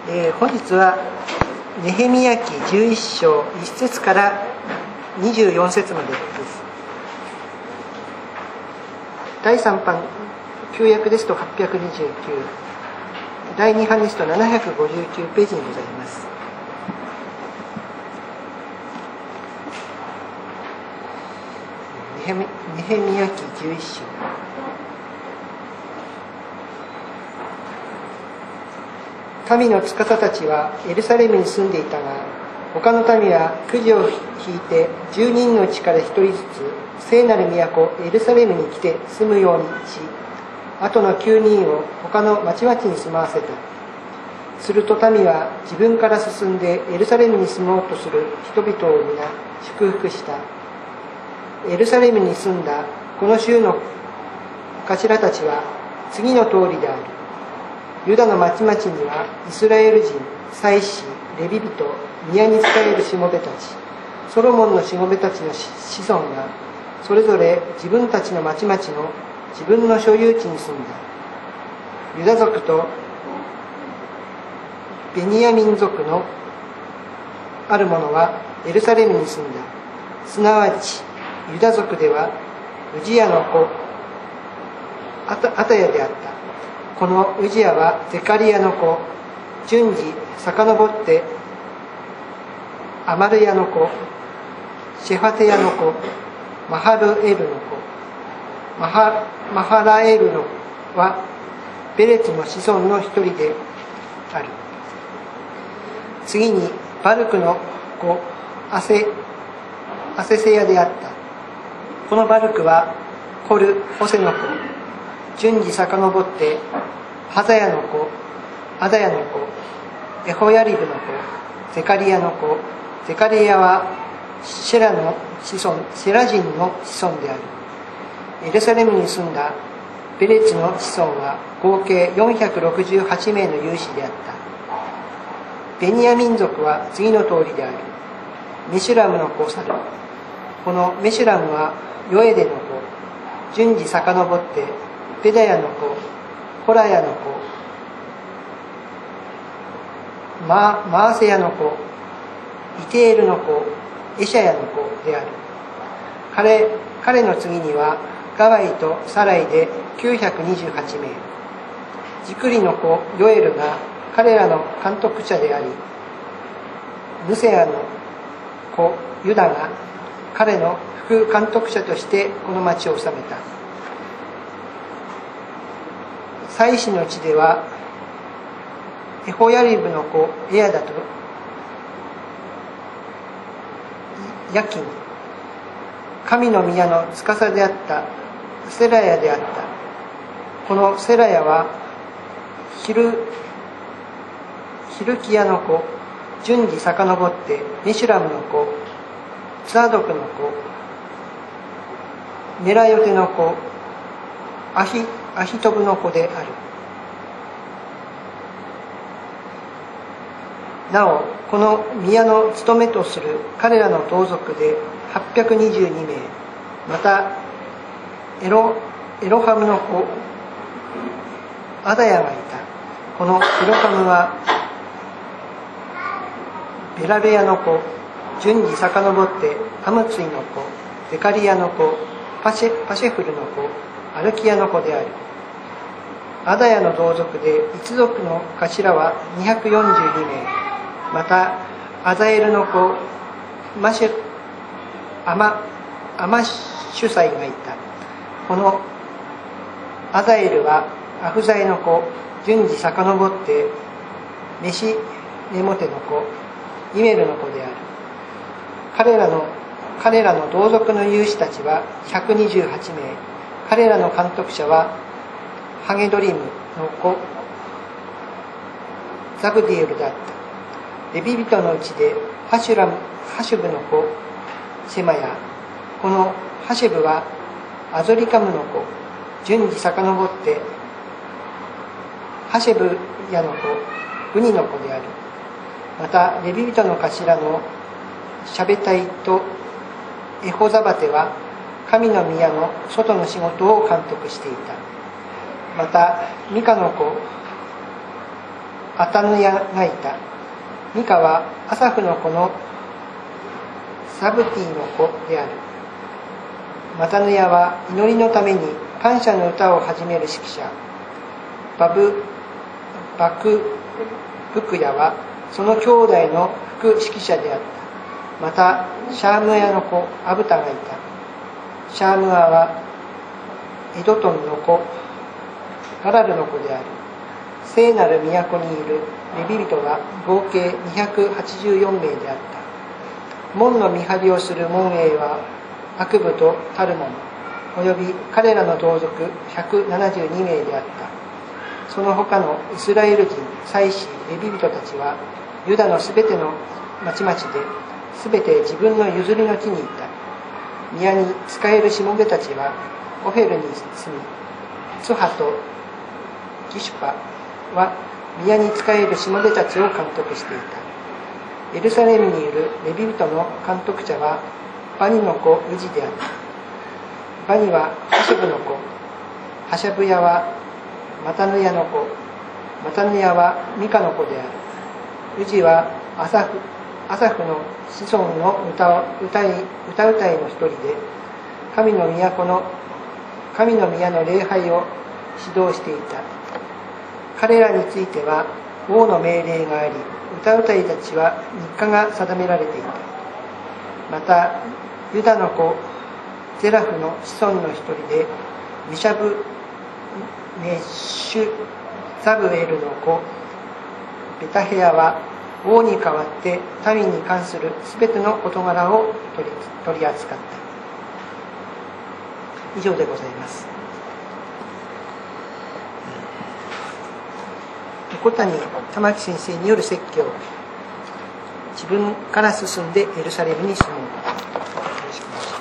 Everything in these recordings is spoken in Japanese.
本日はネヘミヤ記11章1節から24節までです。第3版旧約ですと829、第2版ですと759ページにございます。ネヘミヤ記11章。民の司たちはエルサレムに住んでいたが、他の民はくじを引いて10人のうちから1人ずつ聖なる都エルサレムに来て住むようにし、あとの9人を他の町々に住まわせた。すると民は自分から進んでエルサレムに住もうとする人々を皆祝福した。エルサレムに住んだこの州の頭たちは次の通りである。ユダの町々にはイスラエル人、祭司、レビ人、宮に仕えるしもべたち、ソロモンのしもべたちの子孫がそれぞれ自分たちの町々の自分の所有地に住んだ。ユダ族とベニヤ民族のある者はエルサレムに住んだ。すなわちユダ族ではウジヤの子アタヤであった。このウジヤはゼカリヤの子、順次遡ってアマルヤの子、シェファテヤの子、マハルエルの子、マハラエルのはベレツの子孫の一人である。次にバルクの子アセセヤであった。このバルクはコル・ホセの子、順次遡ってハザヤの子、アダヤの子、エホヤリブの子、ゼカリヤの子。ゼカリヤはシェラ人の子孫である。エルサレムに住んだベレツの子孫は合計468名の有志であった。ベニヤ民族は次の通りである。メシュラムの子サル。このメシュラムはヨエデの子、順次遡ってペダヤの子、ホラヤの子、マーセヤの子、イテールの子、エシャヤの子である。彼の次にはガワイとサライで928名。ジクリの子ヨエルが彼らの監督者であり、ムセアの子ユダが彼の副監督者としてこの町を治めた。祭司の地ではエホヤリブの子エアダとヤキン、神の宮の司であったセラヤであった。このセラヤはヒルキヤの子、順次遡ってメシュラムの子、ツアドクの子、メラヨテの子、アヒトブの子である。なおこの宮の務めとする彼らの同族で822名。またエロハムの子アダヤがいた。このエロハムはベラベヤの子、順次遡ってアムツイの子、ゼカリヤの子、パシェフルの子、アルキヤの子である。アダヤの同族で一族の頭は242名。またアザエルの子アマシュサイがいた。このアザエルはアフザイの子、順次遡ってメシネモテの子、イメルの子である。彼らの同族の有志たちは128名。彼らの監督者はハゲドリムの子ザブディエルであった。レビ人のうちでハシュブの子シェマヤ。このハシェブはアゾリカムの子、順次遡ってハシェブヤの子ウニの子である。またレビ人の頭のシャベタイとエホザバテは神の宮の外の仕事を監督していた。またミカの子アタヌヤがいた。ミカはアサフの子のサブティの子である。マタヌヤは祈りのために感謝の歌を始める指揮者。バクブクヤはその兄弟の副指揮者であった。またシャームアの子アブタがいた。シャームアはエドトンの子ガラルの子である。聖なる都にいるレビ人は合計284名であった。門の見張りをする門営はアクブとタルモンおよび彼らの同族172名であった。その他のイスラエル人祭司レビ人たちはユダのすべての町々ですべて自分の譲りの地に行った。宮に仕えるしもべたちはオフェルに住み、ツハとギシュパは宮に仕えるしもべたちを監督していた。エルサレムにいるレビ人の監督者はバニの子ウジであった。バニはハシャブの子、ハシャブヤはマタヌヤの子、マタヌヤはミカの子である。ウジはアサフの子孫の歌うたいの一人で、神の宮の礼拝を指導していた。彼らについては王の命令があり、歌うたいたちは日課が定められていた。またユダの子ゼラフの子孫の一人でミシャブメシュザブエルの子ベタヘアは王に代わって民に関するすべての事柄を取り扱った。以上でございます。小谷玉木先生による説教、自分から進んでエルサレムに住もう。よろしくお願いします。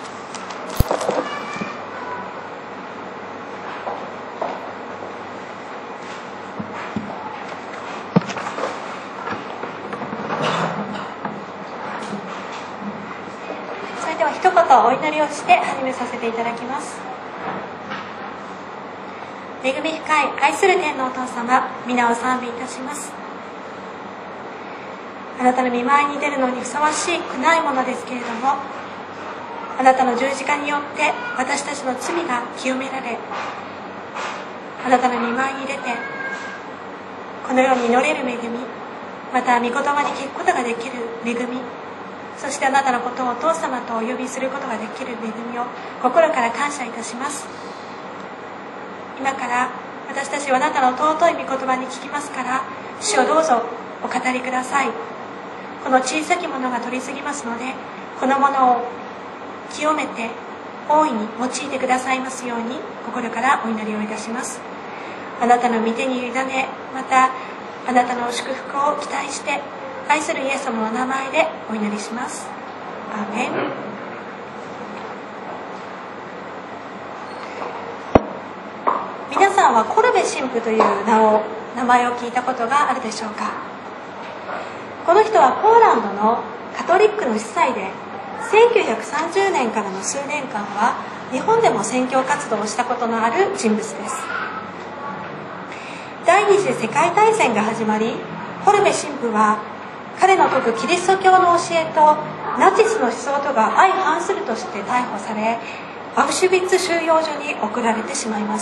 それでは一言お祈りをして始めさせていただきます。恵み深い愛する天のお父様、皆を賛美いたします。あなたの御前に出るのにふさわしくないものですけれども、あなたの十字架によって私たちの罪が清められ、あなたの御前に出てこのように祈れる恵み、また御言葉に聞くことができる恵み、そしてあなたのことをお父様とお呼びすることができる恵みを心から感謝いたします。今から私たちはあなたの尊い御言葉に聞きますから、主をどうぞお語りください。この小さきものが取りすぎますので、このものを清めて大いに用いてくださいますように心からお祈りをいたします。あなたの御手に委ね、またあなたの祝福を期待して愛するイエス様の名前でお祈りします。アーメン。皆さんはコルベ神父という名前を聞いたことがあるでしょうか。この人はポーランドのカトリックの司祭で、1930年からの数年間は日本でも宣教活動をしたことのある人物です。第二次世界大戦が始まり、コルベ神父は彼の説くキリスト教の教えとナチスの思想とが相反するとして逮捕され、アウシュビッツ収容所に送られてしまいます。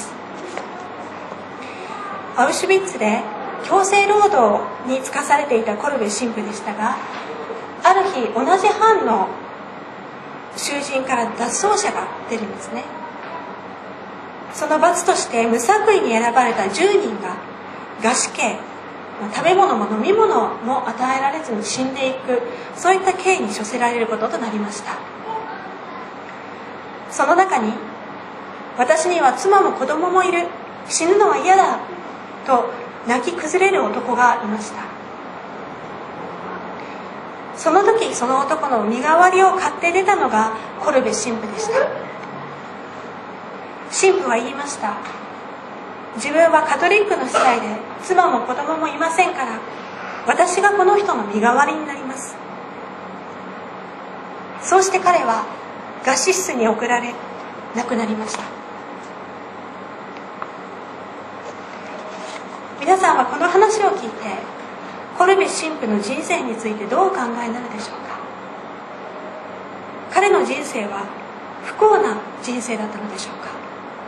アウシュビッツで強制労働に就かされていたコルベ神父でしたが、ある日同じ班の囚人から脱走者が出るんですね。その罰として無作為に選ばれた10人が餓死刑、食べ物も飲み物も与えられずに死んでいく、そういった刑に処せられることとなりました。その中に、私には妻も子供もいる、死ぬのは嫌だと泣き崩れる男がいました。その時その男の身代わりを買って出たのがコルベ神父でした。神父は言いました。自分はカトリックの司祭で妻も子供もいませんから、私がこの人の身代わりになります。そうして彼は餓死室に送られ亡くなりました。皆さんはこの話を聞いてるべし神父の人生についてどうお考えなのでしょうか。彼の人生は不幸な人生だったのでしょうか。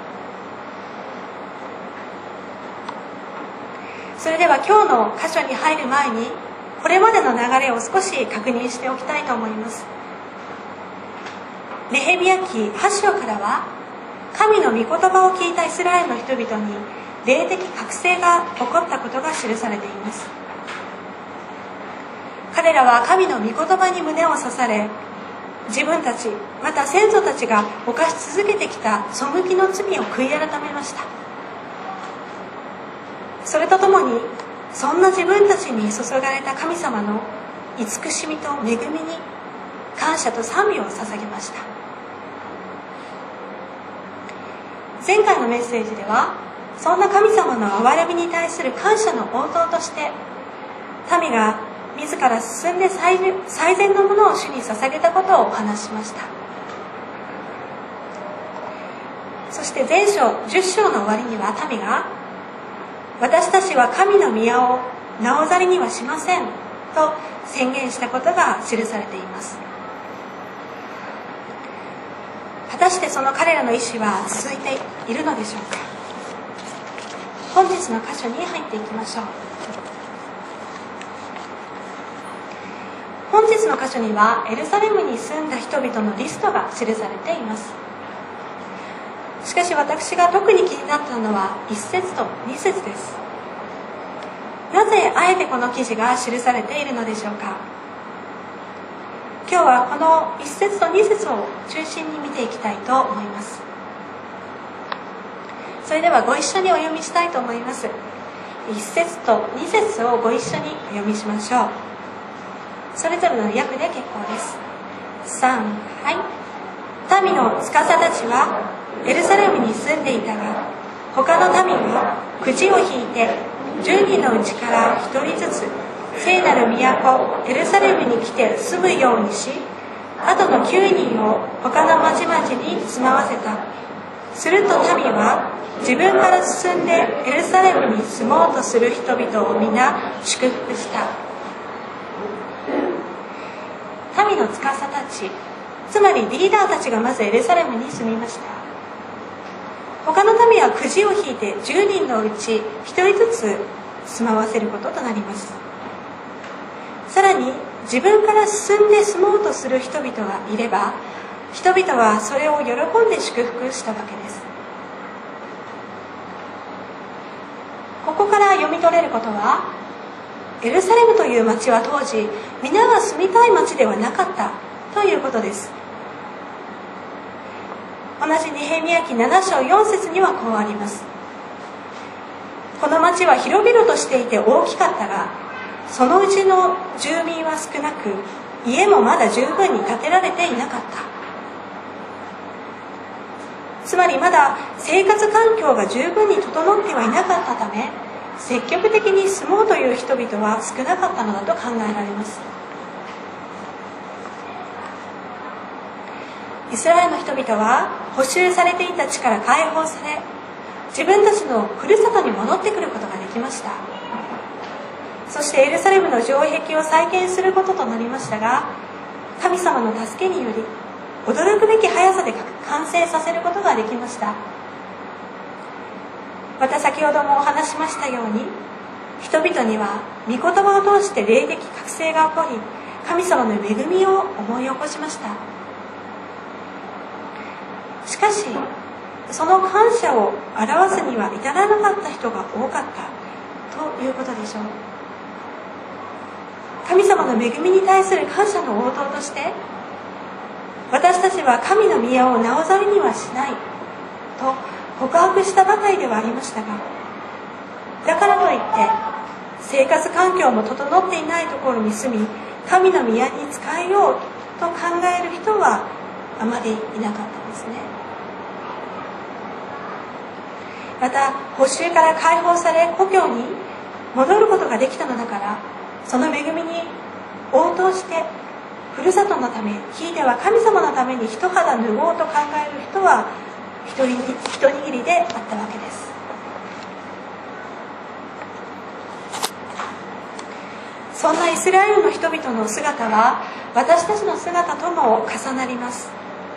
それでは今日の箇所に入る前にこれまでの流れを少し確認しておきたいと思います。ネヘミヤ記8章からは、神の御言葉を聞いたイスラエルの人々に霊的覚醒が起こったことが記されています。彼らは神の御言葉に胸を刺され、自分たちまた先祖たちが犯し続けてきた背きの罪を悔い改めました。それとともに、そんな自分たちに注がれた神様の慈しみと恵みに感謝と賛美を捧げました。前回のメッセージでは、そんな神様の憐れみに対する感謝の応答として、民が自ら進んで最善のものを主に捧げたことをお話ししました。そして前章10章の終わりには、民が私たちは神の宮をなおざりにはしませんと宣言したことが記されています。果たしてその彼らの意思は続いているのでしょうか。本日の箇所に入っていきましょう。本日の箇所にはエルサレムに住んだ人々のリストが記されています。しかし私が特に気になったのは1節と2節です。なぜあえてこの記事が記されているのでしょうか。今日はこの1節と2節を中心に見ていきたいと思います。それではご一緒にお読みしたいと思います。1節と2節をご一緒にお読みしましょう。それぞれの訳で結構です。3、はい。民の司たちはエルサレムに住んでいたが、他の民はくじを引いて10人のうちから1人ずつ聖なる都エルサレムに来て住むようにし、あとの9人を他の町々に住まわせた。すると民は自分から進んでエルサレムに住もうとする人々を皆祝福した。民の司たち、つまりリーダーたちがまずエルサレムに住みました。他の民はくじを引いて10人のうち1人ずつ住まわせることとなります。さらに自分から進んで住もうとする人々がいれば、人々はそれを喜んで祝福したわけです。ここから読み取れることは、エルサレムという町は当時皆が住みたい町ではなかったということです。同じネヘミヤ記7章4節にはこうあります。この町は広々としていて大きかったが、そのうちの住民は少なく、家もまだ十分に建てられていなかった。つまりまだ生活環境が十分に整ってはいなかったため、積極的に住もうという人々は少なかったのだと考えられます。イスラエルの人々は捕囚されていた地から解放され、自分たちのふるさとに戻ってくることができました。そしてエルサレムの城壁を再建することとなりましたが、神様の助けにより驚くべき速さで完成させることができました。また先ほどもお話しましたように、人々には御言葉を通して霊的覚醒が起こり、神様の恵みを思い起こしました。しかしその感謝を表すには至らなかった人が多かったということでしょう。神様の恵みに対する感謝の応答として、私たちは神の宮をなおざりにはしないと告白したばかりではありましたが、だからといって生活環境も整っていないところに住み、神の宮に仕えようと考える人はあまりいなかったんですね。また捕囚から解放され故郷に戻ることができたのだから、その恵みに応答してふるさとのため、ひいては神様のために一肌脱ごうと考える人は一握りであったわけです。 そんなイスラエルの人々の姿は私たちの姿とも重なります。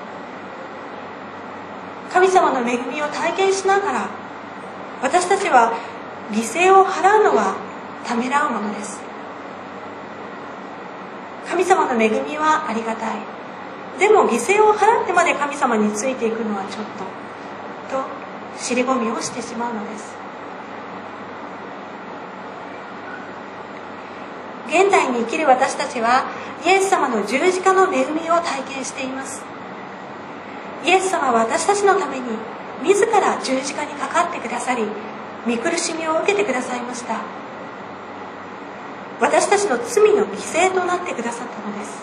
神様の恵みを体験しながら、私たちは犠牲を払うのはためらうものです。神様の恵みはありがたい。でも犠牲を払ってまで神様についていくのはちょっと尻込みをしてしまうのです。現代に生きる私たちはイエス様の十字架の恵みを体験しています。イエス様は私たちのために自ら十字架にかかってくださり、御苦しみを受けてくださいました。私たちの罪の犠牲となってくださったのです。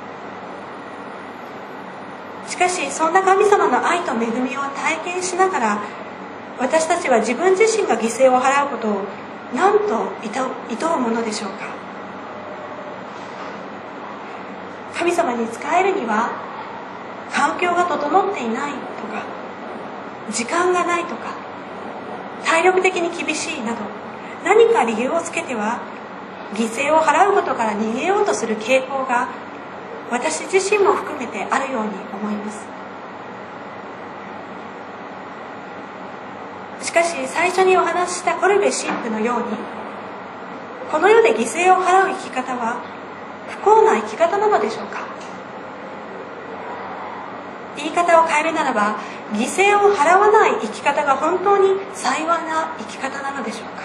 しかしそんな神様の愛と恵みを体験しながら、私たちは自分自身が犠牲を払うことを何と厭うものでしょうか。神様に仕えるには環境が整っていないとか、時間がないとか、体力的に厳しいなど、何か理由をつけては犠牲を払うことから逃げようとする傾向が私自身も含めてあるように思います。しかし最初にお話ししたコルベ神父のように、この世で犠牲を払う生き方は不幸な生き方なのでしょうか。言い方を変えるならば、犠牲を払わない生き方が本当に幸いな生き方なのでしょうか。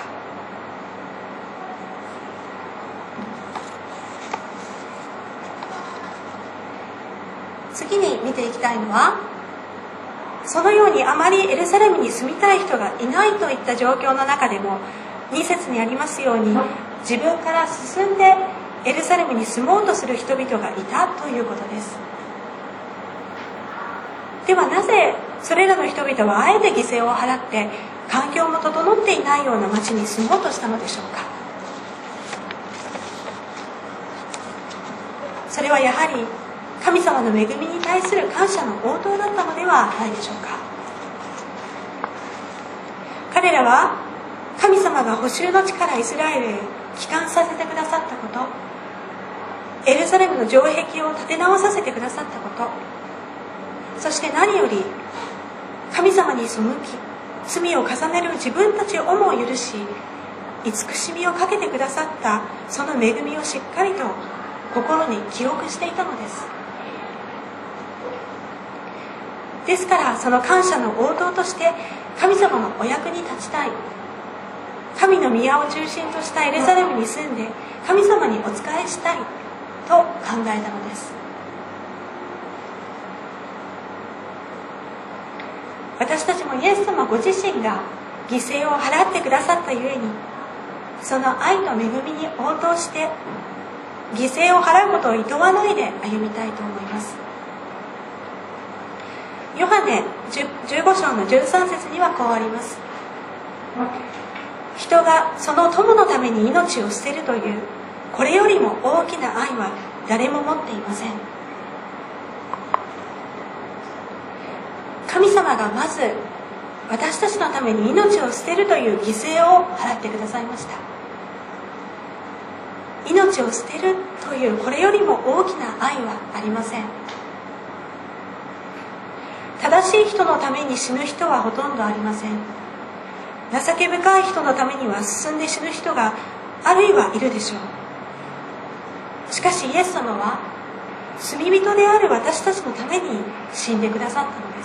次に見ていきたいのは、そのようにあまりエルサレムに住みたい人がいないといった状況の中でも、2節にありますように、自分から進んでエルサレムに住もうとする人々がいたということです。ではなぜそれらの人々はあえて犠牲を払って環境も整っていないような町に住もうとしたのでしょうか。それはやはり神様の恵みに対する感謝の応答だったのではないでしょうか。彼らは神様が補修の地からイスラエルへ帰還させてくださったこと、エルサレムの城壁を建て直させてくださったこと、そして何より神様に背き罪を重ねる自分たちをも許し、慈しみをかけてくださったその恵みをしっかりと心に記憶していたのです。ですからその感謝の応答として神様のお役に立ちたい、神の宮を中心としたエルサレムに住んで神様にお仕えしたいと考えたのです。私たちもイエス様ご自身が犠牲を払ってくださったゆえに、その愛と恵みに応答して犠牲を払うことを厭わないで歩みたいと思います。ヨハネ15章の13節にはこうあります。人がその友のために命を捨てるというこれよりも大きな愛は誰も持っていません。神様がまず私たちのために命を捨てるという犠牲を払ってくださいました。命を捨てるというこれよりも大きな愛はありません。正しい人のために死ぬ人はほとんどありません。情け深い人のためには進んで死ぬ人があるいはいるでしょう。しかしイエス様は罪人である私たちのために死んでくださったのです。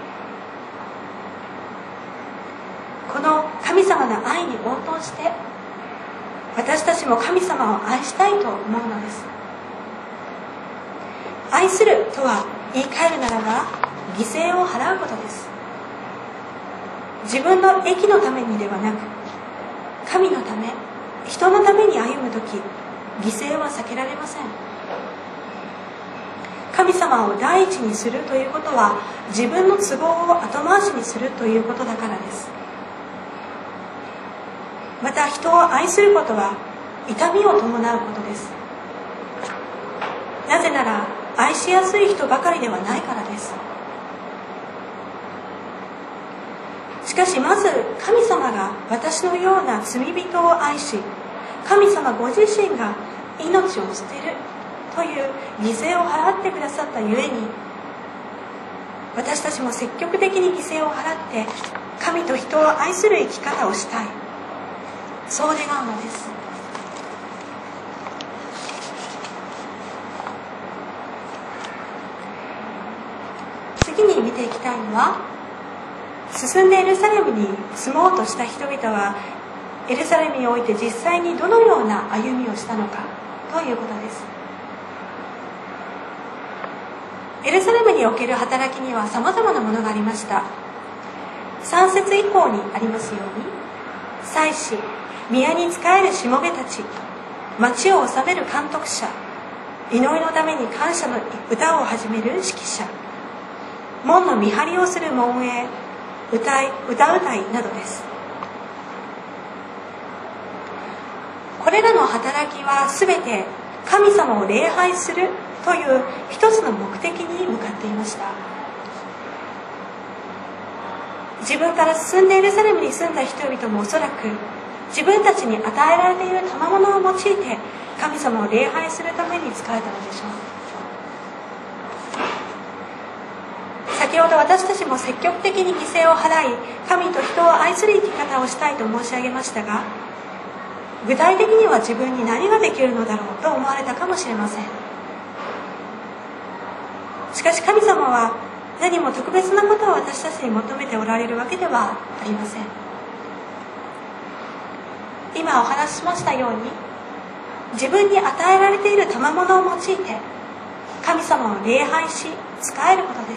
この神様の愛に応答して私たちも神様を愛したいと思うのです。愛するとは言い換えるならば犠牲を払うことです。自分の益のためにではなく、神のため、人のために歩むとき、犠牲は避けられません。神様を第一にするということは自分の都合を後回しにするということだからです。また人を愛することは痛みを伴うことです。なぜなら愛しやすい人ばかりではないからです。しかしまず神様が私のような罪人を愛し、 神様ご自身が命を捨てるという犠牲を払ってくださったゆえに、私たちも積極的に犠牲を払って神と人を愛する生き方をしたい、そう願うのです。次に見ていきたいのは、進んでエルサレムに住もうとした人々はエルサレムにおいて実際にどのような歩みをしたのかということです。エルサレムにおける働きにはさまざまなものがありました。3節以降にありますように、祭司、宮に仕えるしもべたち、町を治める監督者、祈りのために感謝の歌を始める指揮者、門の見張りをする門営、歌うたいなどです。これらの働きはすべて神様を礼拝するという一つの目的に向かっていました。自分から進んでエルサレムに住んだ人々もおそらく自分たちに与えられている賜物を用いて神様を礼拝するために仕えたのでしょう。先ほど私たちも積極的に犠牲を払い、神と人を愛する生き方をしたいと申し上げましたが、具体的には自分に何ができるのだろうと思われたかもしれません。しかし神様は何も特別なことを私たちに求めておられるわけではありません。今お話ししましたように、自分に与えられている賜物を用いて神様を礼拝し仕えることです。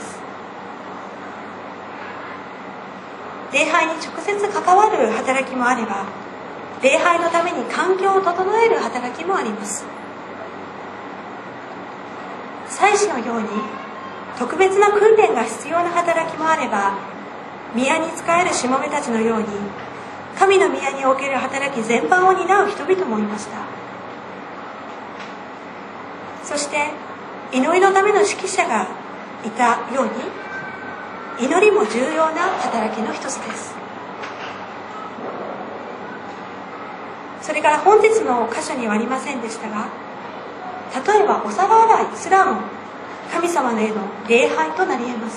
礼拝に直接関わる働きもあれば、礼拝のために環境を整える働きもあります。祭司のように特別な訓練が必要な働きもあれば、宮に仕えるしもべたちのように神の宮における働き全般を担う人々もいました。そして祈りのための指揮者がいたように、祈りも重要な働きの一つです。それから本日の箇所にはありませんでしたが、例えばお皿洗いすらも神様への礼拝となり得ます。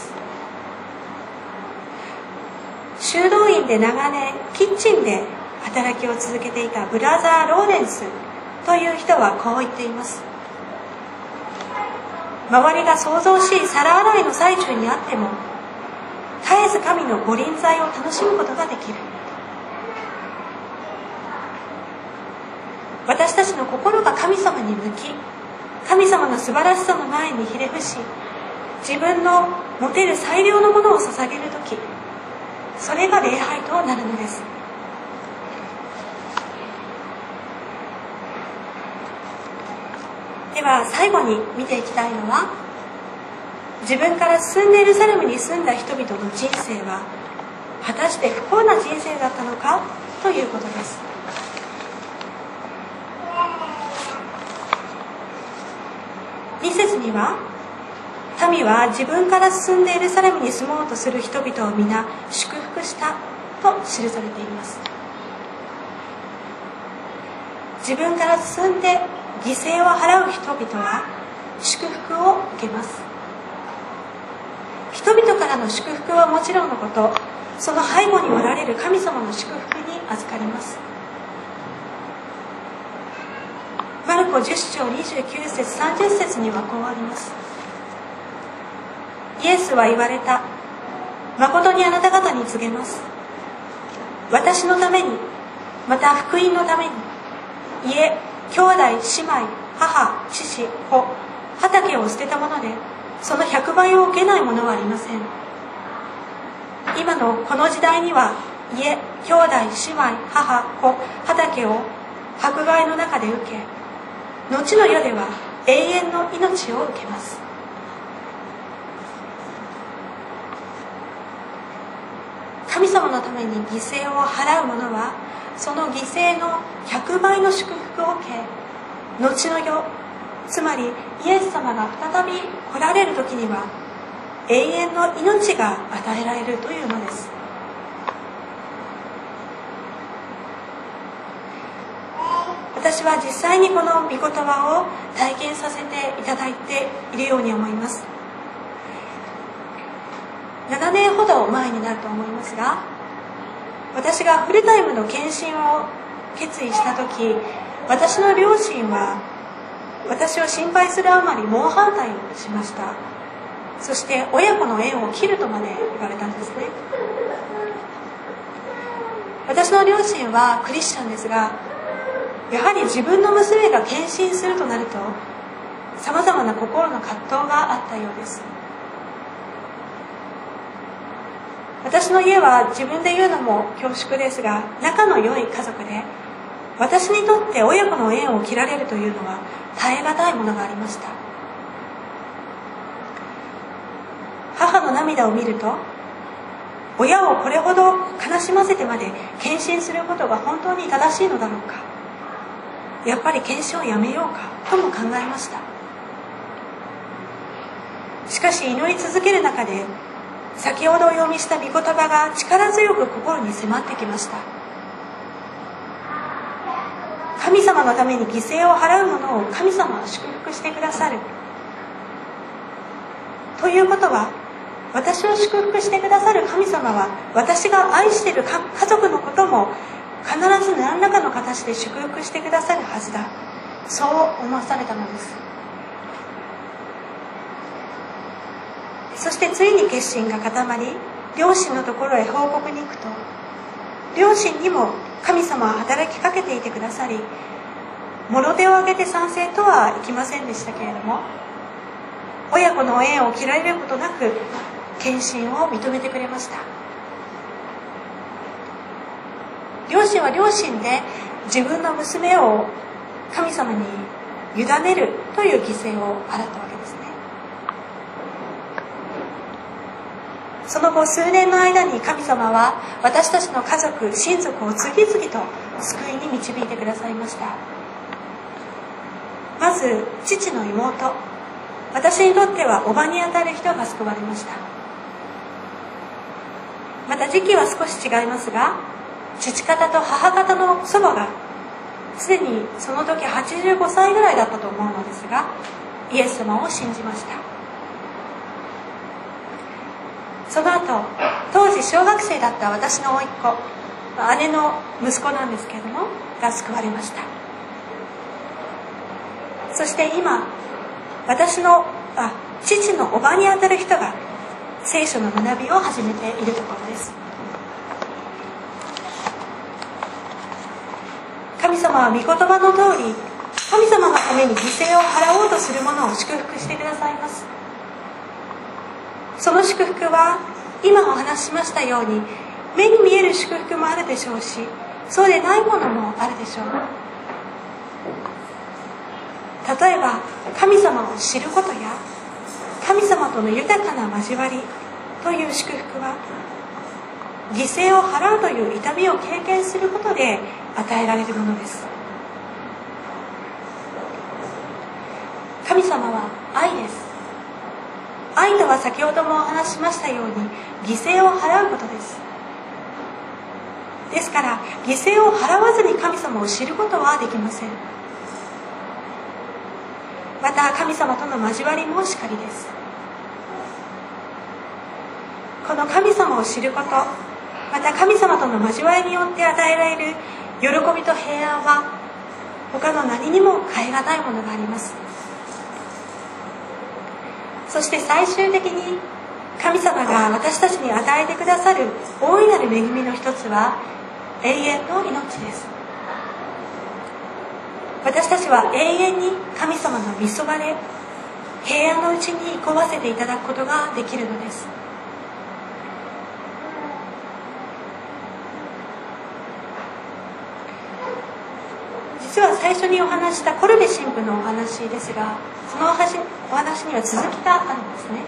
修道院で長年キッチンで働きを続けていたブラザー・ローレンスという人はこう言っています。周りが騒々しい皿洗いの最中にあっても、絶えず神の御臨在を楽しむことができる。私たちの心が神様に向き、神様の素晴らしさの前にひれ伏し、自分の持てる最良のものを捧げるとき、それが礼拝となるのです。では最後に見ていきたいのは、自分から進んでエルサレムに住んだ人々の人生は果たして不幸な人生だったのかということです。2節には、民は自分から進んでエルサレムに住もうとする人々を皆祝福したと記されています。自分から進んで犠牲を払う人々は祝福を受けます。人々からの祝福はもちろんのこと、その背後におられる神様の祝福に預かります。マルコ10章29節30節にはこうあります。イエスは言われた。誠にあなた方に告げます。私のために、また福音のために、家、兄弟、姉妹、母、父、子、畑を捨てたもので、その100倍を受けないものはありません。今のこの時代には、家、兄弟、姉妹、母、子、畑を迫害の中で受け、後の世では永遠の命を受けます。神様のために犠牲を払う者は、その犠牲の100倍の祝福を受け、後の世、つまりイエス様が再び来られる時には永遠の命が与えられるというのです。私私は実際にこの御言葉を体験させていただいているように思います。7年ほど前になると思いますが、私がフルタイムの献身を決意した時、私の両親は私を心配するあまり猛反対をしました。そして親子の縁を切るとまで言われたんですね。私の両親はクリスチャンですが、やはり自分の娘が献身するとなるとさまざまな心の葛藤があったようです。私の家は自分で言うのも恐縮ですが、仲の良い家族で、私にとって親子の縁を切られるというのは耐え難いものがありました。母の涙を見ると、親をこれほど悲しませてまで献身することが本当に正しいのだろうか、やっぱり献身をやめようかとも考えました。しかし祈り続ける中で、先ほどお読みした御言葉が力強く心に迫ってきました。神様のために犠牲を払う者を神様は祝福してくださる。ということは、私を祝福してくださる神様は、私が愛している家族のことも必ず何らかの形で祝福してくださるはずだ。そう思わされたのです。そしてついに決心が固まり、両親のところへ報告に行くと、両親にも神様は働きかけていてくださり、もろ手を挙げて賛成とはいきませんでしたけれども、親子の縁を切られることなく献身を認めてくれました。両親は両親で自分の娘を神様に委ねるという犠牲を払ったわけですね。その後数年の間に神様は私たちの家族、親族を次々と救いに導いてくださいました。まず父の妹、私にとっては叔母にあたる人が救われました。また時期は少し違いますが、父方と母方の祖母がすでにその時85歳ぐらいだったと思うのですが、イエス様を信じました。その後、当時小学生だった私の甥っ子、姉の息子なんですけれどもが救われました。そして今、父の叔母にあたる人が聖書の学びを始めているところです。神様は御言葉の通り、神様のために犠牲を払おうとする者を祝福してくださいます。その祝福は今お話ししましたように、目に見える祝福もあるでしょうし、そうでないものもあるでしょう。例えば神様を知ることや神様との豊かな交わりという祝福は、犠牲を払うという痛みを経験することで与えられるものです。神様は愛です。愛とは先ほどもお話ししましたように、犠牲を払うことです。ですから犠牲を払わずに神様を知ることはできません。また神様との交わりもしかりです。この神様を知ること、また神様との交わりによって与えられる喜びと平安は、他の何にも代え難いものがあります。そして最終的に神様が私たちに与えてくださる大いなる恵みの一つは永遠の命です。私たちは永遠に神様の御そばで平安のうちに憩わせていただくことができるのです。実は最初にお話したコルベ神父のお話ですが、そのお話には続きがあるんですね。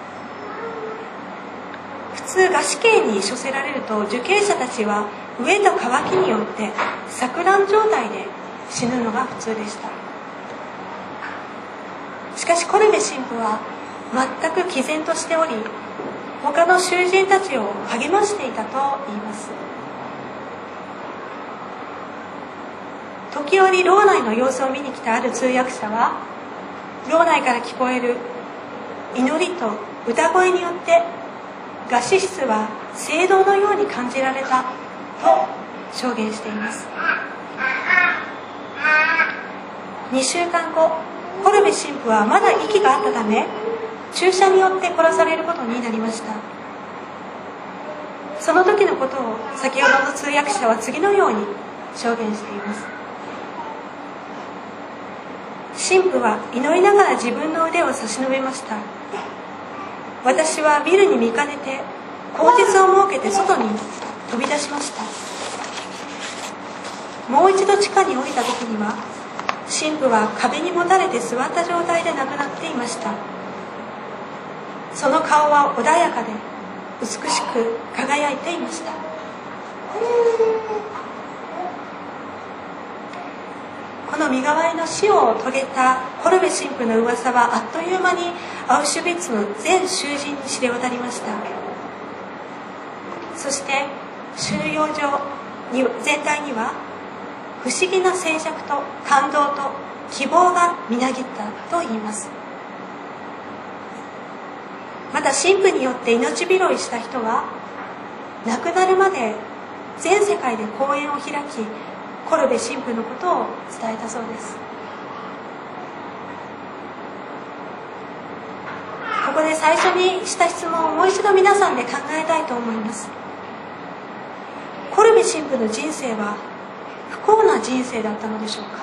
普通餓死刑に処せられると、受刑者たちは飢えと渇きによって錯乱状態で死ぬのが普通でした。しかしコルベ神父は全く毅然としており、他の囚人たちを励ましていたと言います。時時折牢内の様子を見に来たある通訳者は、牢内から聞こえる祈りと歌声によって餓死室は聖堂のように感じられたと証言しています。2週間後、コルベ神父はまだ息があったため、注射によって殺されることになりました。その時のことを先ほどの通訳者は次のように証言しています。神父は祈りながら自分の腕を差し伸べました。私はビルに見かねて口実を設けて外に飛び出しました。もう一度地下に降りた時には、神父は壁にもたれて座った状態で亡くなっていました。その顔は穏やかで美しく輝いていました。この身代わりの死を遂げたコルベ神父の噂はあっという間にアウシュビッツの全囚人に知れ渡りました。そして収容所全体には不思議な静寂と感動と希望がみなぎったと言います。また神父によって命拾いした人は亡くなるまで全世界で講演を開き、コルベ神父のことを伝えたそうです。ここで最初にした質問をもう一度皆さんで考えたいと思います。コルベ神父の人生は不幸な人生だったのでしょうか。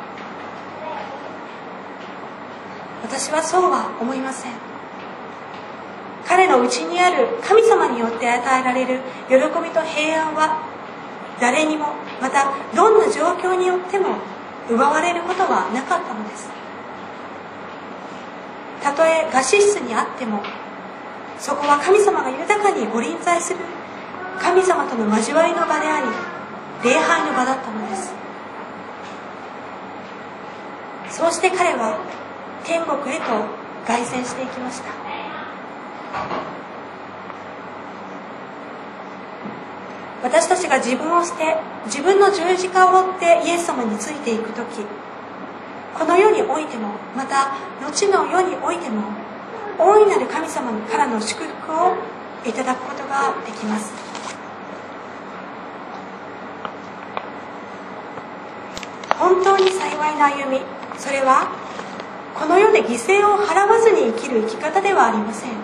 私はそうは思いません。彼の内にある神様によって与えられる喜びと平安は誰にも、またどんな状況によっても奪われることはなかったのです。たとえ餓死室にあっても、そこは神様が豊かにご臨在する神様との交わりの場であり、礼拝の場だったのです。そうして彼は天国へと凱旋していきました。私たちが自分を捨て、自分の十字架を追ってイエス様についていくとき、この世においても、また後の世においても、大いなる神様からの祝福をいただくことができます。本当に幸いな歩み、それはこの世で犠牲を払わずに生きる生き方ではありません。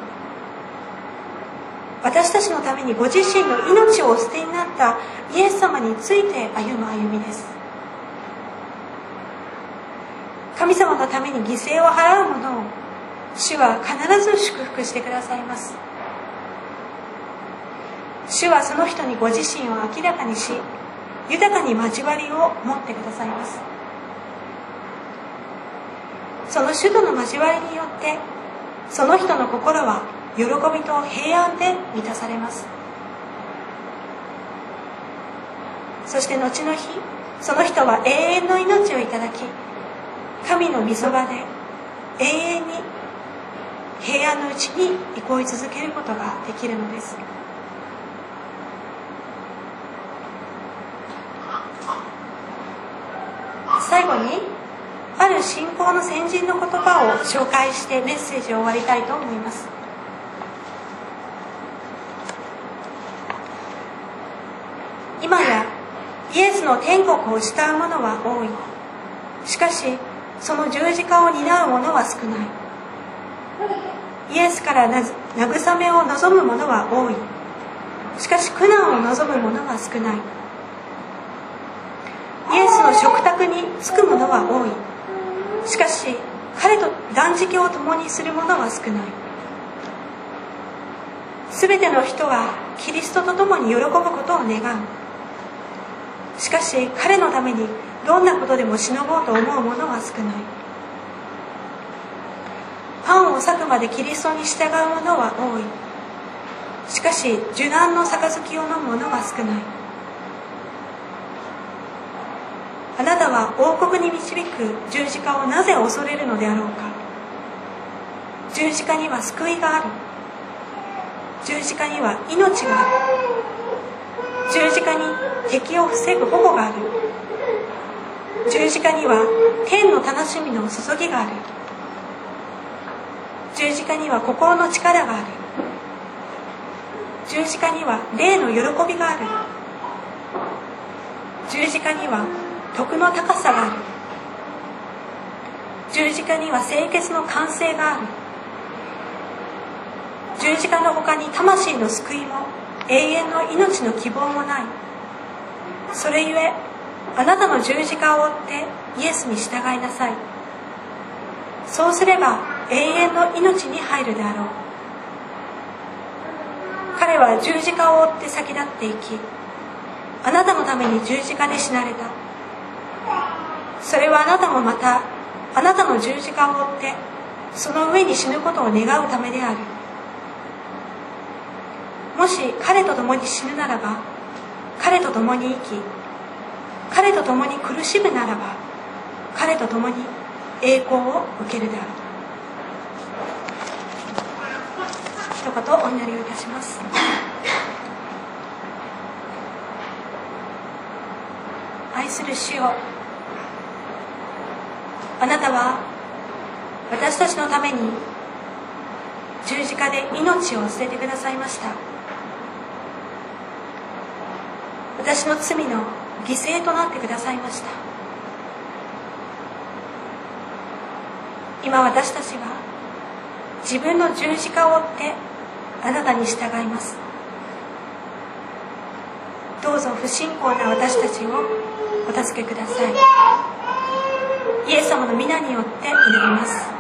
私たちのためにご自身の命をお捨てになったイエス様について歩む歩みです。神様のために犠牲を払う者を主は必ず祝福してくださいます。主はその人にご自身を明らかにし、豊かに交わりを持ってくださいます。その主との交わりによってその人の心は喜びと平安で満たされます。そして後の日、その人は永遠の命をいただき、神の御そばで永遠に平安のうちに憩い続けることができるのです。最後にある信仰の先人の言葉を紹介してメッセージを終わりたいと思います。今やイエスの天国を慕う者は多い。しかしその十字架を担う者は少ない。イエスから慰めを望む者は多い。しかし苦難を望む者は少ない。イエスの食卓に着く者は多い。しかし彼と断食を共にする者は少ない。すべての人はキリストと共に喜ぶことを願う。しかし彼のためにどんなことでもしのぼうと思う者は少ない。パンを裂くまでキリストに従う者は多い。しかし受難の杯を飲む者は少ない。あなたは王国に導く十字架をなぜ恐れるのであろうか。十字架には救いがある。十字架には命がある。十字架に敵を防ぐ保護がある。 十字架には天の楽しみの注ぎがある。十字架には心の力がある。十字架には霊の喜びがある。十字架には徳の高さがある。十字架には清潔の完成がある。十字架の他に魂の救いも永遠の命の希望もない。それゆえあなたの十字架を追ってイエスに従いなさい。そうすれば永遠の命に入るであろう。彼は十字架を追って先立っていき、あなたのために十字架で死なれた。それはあなたもまたあなたの十字架を追ってその上に死ぬことを願うためである。もし彼と共に死ぬならば彼と共に生き、彼と共に苦しむならば彼と共に栄光を受けるであろう。一言お祈りをいたします。愛する主よ、あなたは私たちのために十字架で命を捨ててくださいました。私の罪の犠牲となってくださいました。今私たちは自分の十字架を追ってあなたに従います。どうぞ不信仰な私たちをお助けください。イエス様の皆によって祈ります。